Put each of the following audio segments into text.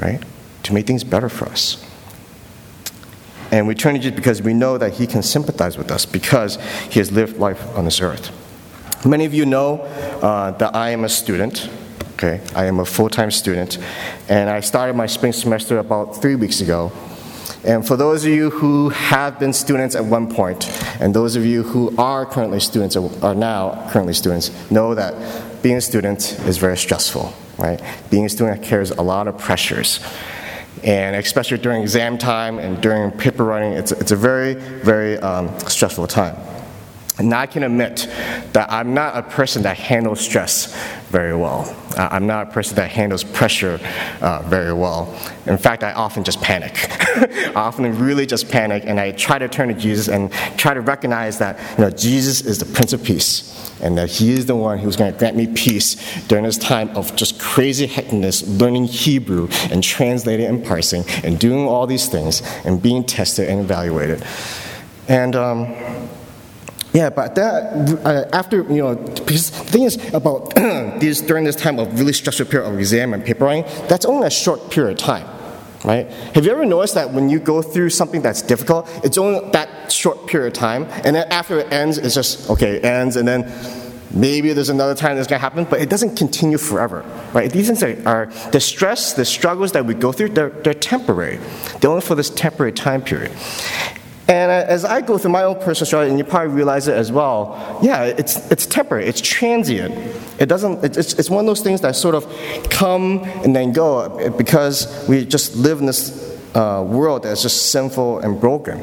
right? To make things better for us. And we turn to Jesus because we know that he can sympathize with us because he has lived life on this earth. Many of you know that I am a student. Okay, I am a full-time student, and I started my spring semester about 3 weeks ago. And for those of you who have been students at one point, and those of you who are currently students or are now currently students, know that being a student is very stressful, right? Being a student carries a lot of pressures. And especially during exam time and during paper writing, it's a very, very stressful time. And I can admit that I'm not a person that handles stress very well. I'm not a person that handles pressure very well. In fact, I often just panic. I often really just panic, and I try to turn to Jesus and try to recognize that Jesus is the Prince of Peace, and that he is the one who's going to grant me peace during this time of just crazy hecticness, learning Hebrew and translating and parsing and doing all these things and being tested and evaluated. And but that, after, because the thing is about during this time of really stressful period of exam and paper writing, that's only a short period of time, right? Have you ever noticed that when you go through something that's difficult, it's only that short period of time, and then after it ends, it's just, okay, it ends, and then maybe there's another time that's going to happen, but it doesn't continue forever, right? These things are the stress, the struggles that we go through, they're temporary. They're only for this temporary time period. And as I go through my own personal struggle, and you probably realize it as well, it's temporary, it's transient. It's one of those things that sort of come and then go because we just live in this world that's just sinful and broken.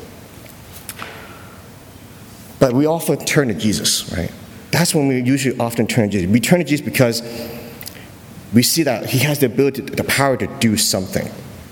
But we often turn to Jesus, right? That's when we usually often turn to Jesus. We turn to Jesus because we see that he has the ability, the power to do something.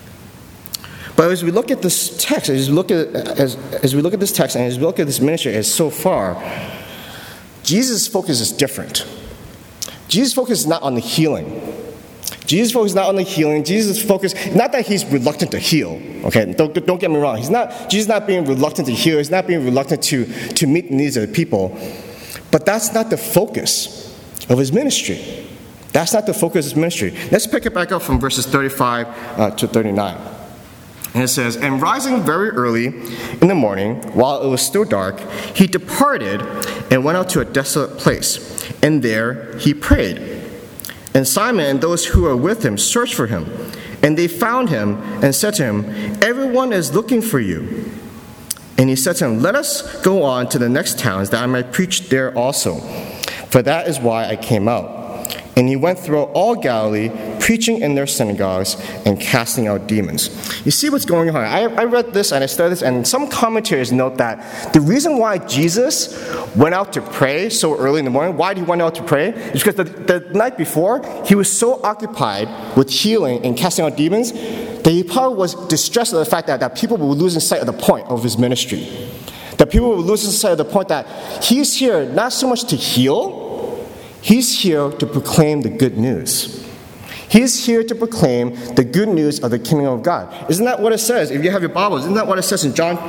But as we look at this text, as we look at this text, and as we look at this ministry as so far, Jesus' focus is different. Jesus' focus is not on the healing. Jesus' focus is not on the healing. Jesus' focus, not that he's reluctant to heal. Okay, don't get me wrong. Jesus is not being reluctant to heal. He's not being reluctant to meet the needs of the people. But that's not the focus of his ministry. That's not the focus of his ministry. Let's pick it back up from verses 35 to 39. And it says, "And rising very early in the morning, while it was still dark, he departed and went out to a desolate place. And there he prayed. And Simon and those who were with him searched for him. And they found him and said to him, 'Everyone is looking for you.' And he said to them, 'Let us go on to the next towns, that I might preach there also. For that is why I came out.' And he went throughout all Galilee, preaching in their synagogues and casting out demons." You see what's going on. I read this and I studied this, and some commentators note that the reason why Jesus went out to pray so early in the morning, why did he went out to pray, is because the night before, he was so occupied with healing and casting out demons that he probably was distressed at the fact that people were losing sight of the point of his ministry. That people were losing sight of the point that he's here not so much to heal, he's here to proclaim the good news. He's here to proclaim the good news of the kingdom of God. Isn't that what it says? If you have your Bibles, isn't that what it says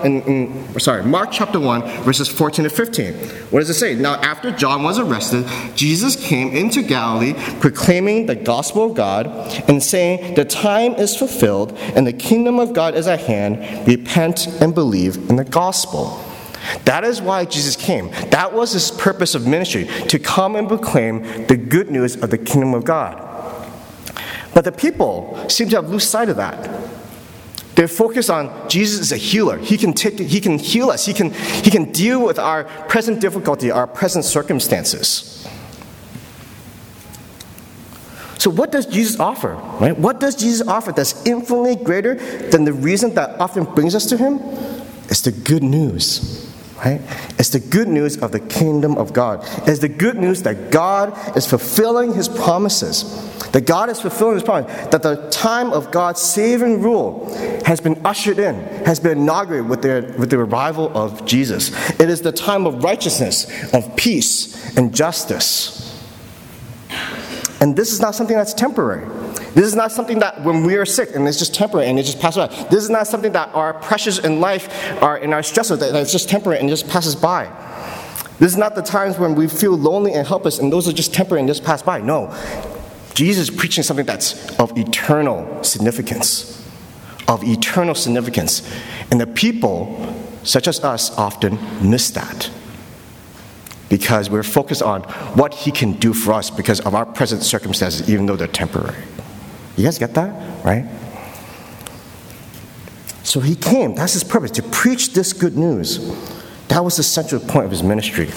in Mark chapter 1, verses 14 to 15? What does it say? "Now after John was arrested, Jesus came into Galilee, proclaiming the gospel of God, and saying, 'The time is fulfilled, and the kingdom of God is at hand. Repent and believe in the gospel.'" That is why Jesus came. That was his purpose of ministry, to come and proclaim the good news of the kingdom of God. But the people seem to have lost sight of that. They're focused on Jesus is a healer. He can heal us. He can deal with our present difficulty, our present circumstances. So what does Jesus offer? Right? What does Jesus offer that's infinitely greater than the reason that often brings us to him? It's the good news. Right? It's the good news of the kingdom of God. It's the good news that God is fulfilling his promises. That God is fulfilling his promise. That the time of God's saving rule has been ushered in, has been inaugurated with the arrival of Jesus. It is the time of righteousness, of peace, and justice. And this is not something that's temporary. This is not something that when we are sick and it's just temporary and it just passes by. This is not something that our pressures in life are in our stressors that it's just temporary and just passes by. This is not the times when we feel lonely and helpless and those are just temporary and just pass by. No. Jesus is preaching something that's of eternal significance. Of eternal significance. And the people, such as us, often miss that. Because we're focused on what he can do for us because of our present circumstances, even though they're temporary. You guys get that? Right? So he came, that's his purpose, to preach this good news. That was the central point of his ministry.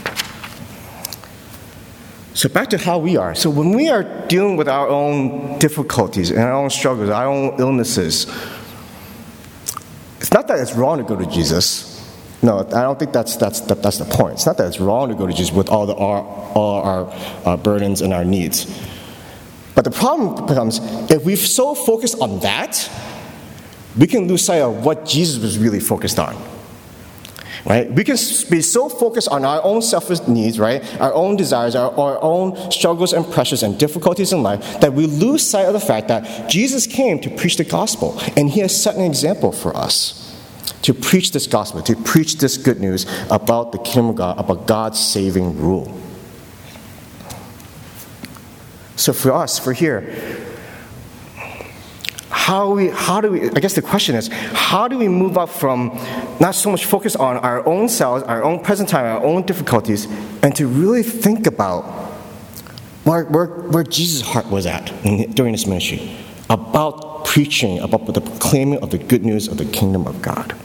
So back to how we are. So when we are dealing with our own difficulties and our own struggles, our own illnesses, it's not that it's wrong to go to Jesus. No, I don't think that's the point. It's not that it's wrong to go to Jesus with all our burdens and our needs. But the problem becomes, if we so focus on that, we can lose sight of what Jesus was really focused on. Right? We can be so focused on our own selfish needs, right? Our own desires, our own struggles and pressures and difficulties in life, that we lose sight of the fact that Jesus came to preach the gospel. And he has set an example for us to preach this gospel, to preach this good news about the kingdom of God, about God's saving rule. So for us, for here, how do we, I guess the question is, how do we move up from not so much focus on our own selves, our own present time, our own difficulties, and to really think about where Jesus' heart was at during this ministry, about preaching, about the proclaiming of the good news of the kingdom of God.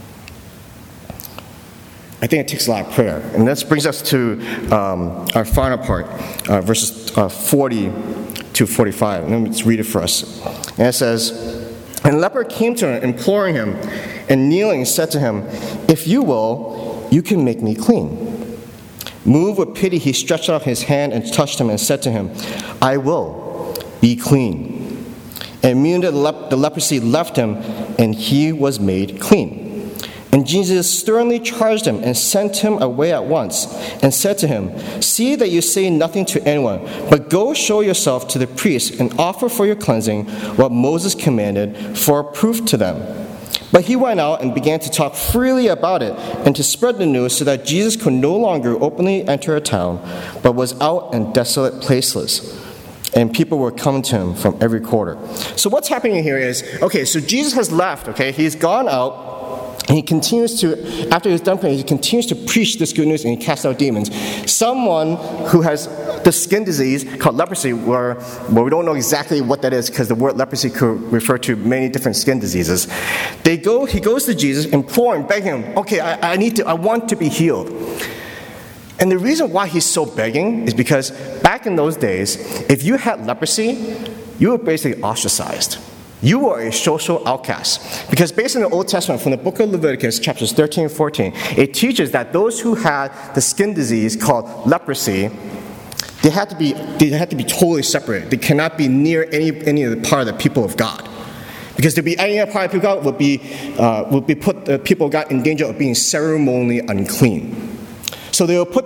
I think it takes a lot of prayer. And this brings us to our final part, verses 40 to 45. Let me just read it for us. And it says, "And the leper came to him, imploring him, and kneeling said to him, 'If you will, you can make me clean.' Moved with pity, he stretched out his hand and touched him and said to him, 'I will, be clean.' And immediately the leprosy left him, and he was made clean. And Jesus sternly charged him and sent him away at once, and said to him, 'See that you say nothing to anyone, but go show yourself to the priest and offer for your cleansing what Moses commanded for a proof to them.' But he went out and began to talk freely about it and to spread the news, so that Jesus could no longer openly enter a town, but was out in desolate places. And people were coming to him from every quarter." So what's happening here is, okay, so Jesus has left, okay? He's gone out. And he continues to, after he's done praying, he continues to preach this good news and he casts out demons. Someone who has the skin disease called leprosy, where we don't know exactly what that is because the word leprosy could refer to many different skin diseases. He goes to Jesus, imploring, begging him, okay, I want to be healed. And the reason why he's so begging is because back in those days, if you had leprosy, you were basically ostracized. You were a social outcast. Because based on the Old Testament, from the book of Leviticus, chapters 13 and 14, it teaches that those who had the skin disease called leprosy, they had to be totally separated. They cannot be near any of the part of the people of God. Because to be any part of the people of God would be put the people of God in danger of being ceremonially unclean. So they will put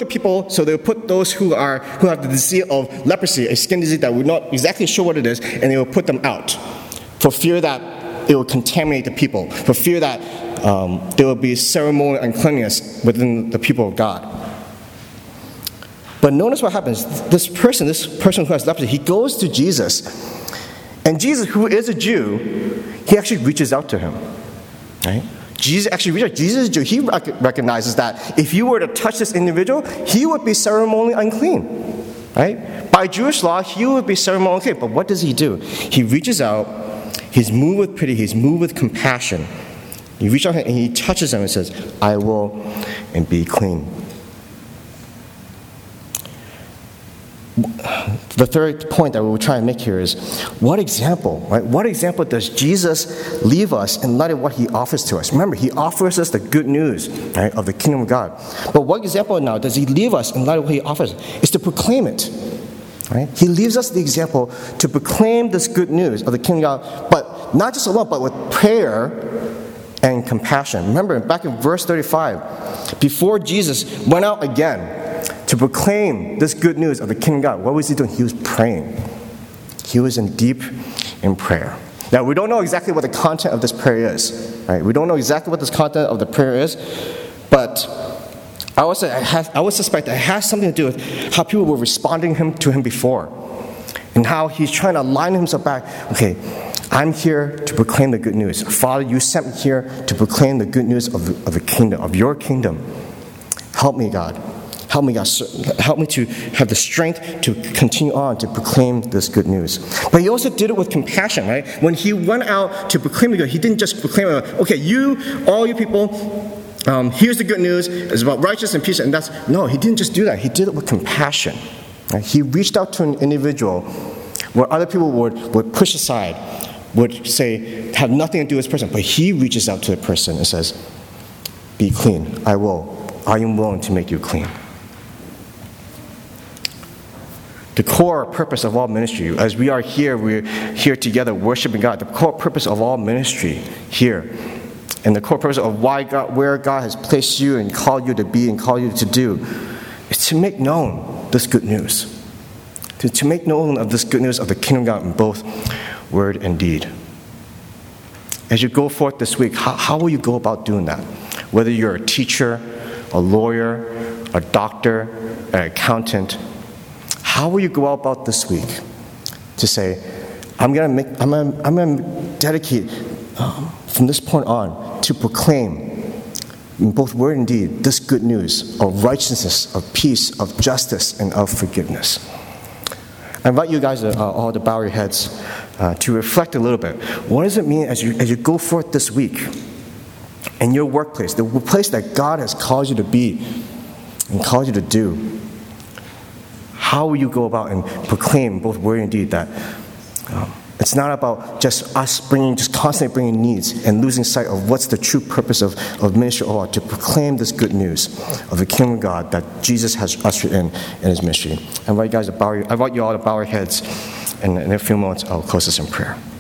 those who have the disease of leprosy, a skin disease that we're not exactly sure what it is, and they will put them out, for fear that it will contaminate the people, for fear that there will be ceremonial uncleanness within the people of God. But notice what happens. This person who has leprosy, he goes to Jesus, and Jesus, who is a Jew, he actually reaches out to him. Right? Jesus actually reaches out. Jesus is a Jew. He recognizes that if you were to touch this individual, he would be ceremonially unclean. Right? By Jewish law, he would be ceremonially unclean. But what does he do? He reaches out. He's moved with pity. He's moved with compassion. He reaches out and he touches him and says, "I will, and be clean." The third point that we're trying to make here is, what example, right? What example does Jesus leave us in light of what he offers to us? Remember, he offers us the good news, right, of the kingdom of God. But what example now does he leave us in light of what he offers? Is to proclaim it. Right? He leaves us the example to proclaim this good news of the kingdom of God, but not just alone, but with prayer and compassion. Remember, back in verse 35, before Jesus went out again to proclaim this good news of the kingdom of God, what was he doing? He was praying. He was deep in prayer. Now, we don't know exactly what the content of this prayer is. Right? We don't know exactly what this content of the prayer is, but I would suspect that it has something to do with how people were responding to him before. And how he's trying to line himself back. Okay, I'm here to proclaim the good news. Father, you sent me here to proclaim the good news of the kingdom, of your kingdom. Help me, God. Help me, God. Help me to have the strength to continue on to proclaim this good news. But he also did it with compassion, right? When he went out to proclaim the good, he didn't just proclaim, okay, all you people, here's the good news. It's about righteousness and peace. And no, he didn't just do that. He did it with compassion. Right? He reached out to an individual where other people would push aside, would say, have nothing to do with this person. But he reaches out to the person and says, be clean. I am willing to make you clean. The core purpose of all ministry, as we're here together worshiping God, the core purpose of all ministry here, and the core purpose of where God has placed you and called you to be and called you to do, is to make known this good news. To make known of this good news of the kingdom of God in both word and deed. As you go forth this week, how will you go about doing that? Whether you're a teacher, a lawyer, a doctor, an accountant, how will you go about this week to say, I'm going to dedicate from this point on to proclaim in both word and deed this good news of righteousness, of peace, of justice, and of forgiveness. I invite you guys all to bow your heads to reflect a little bit. What does it mean as you go forth this week in your workplace, the place that God has called you to be and called you to do? How will you go about and proclaim both word and deed that it's not about just us constantly bringing needs and losing sight of what's the true purpose of ministry all, to proclaim this good news of the kingdom of God that Jesus has ushered in his ministry. I invite you all to bow your heads, and in a few moments I'll close this in prayer.